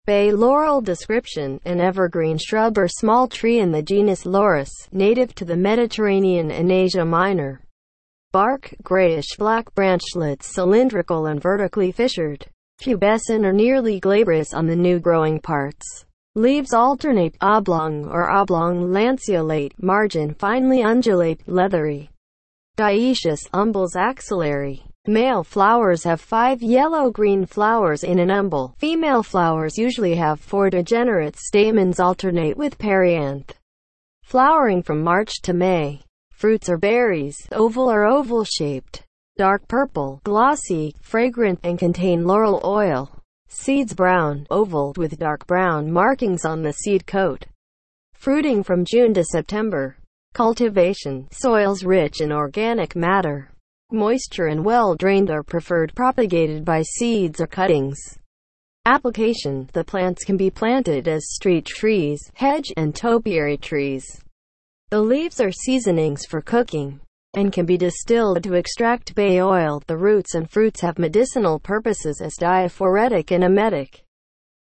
Bay laurel description, an evergreen shrub or small tree in the genus Laurus, native to the Mediterranean and Asia Minor. Bark, grayish-black, branchlets cylindrical and vertically fissured. Pubescent or nearly glabrous on the new growing parts. Leaves alternate, oblong or oblong-lanceolate, margin finely undulate, leathery. Dioecious, umbels axillary. Male flowers have 5 yellow-green flowers in an umbel. Female flowers usually have 4 degenerate stamens alternate with perianth. Flowering from March to May. Fruits or berries, oval or oval-shaped. Dark purple, glossy, fragrant, and contain laurel oil. Seeds brown, oval, with dark brown markings on the seed coat. Fruiting from June to September. Cultivation, soils rich in organic matter. Moisture and well-drained are preferred, propagated by seeds or cuttings. Application, the plants can be planted as street trees, hedge, and topiary trees. The leaves are seasonings for cooking, and can be distilled to extract bay oil. The roots and fruits have medicinal purposes as diaphoretic and emetic.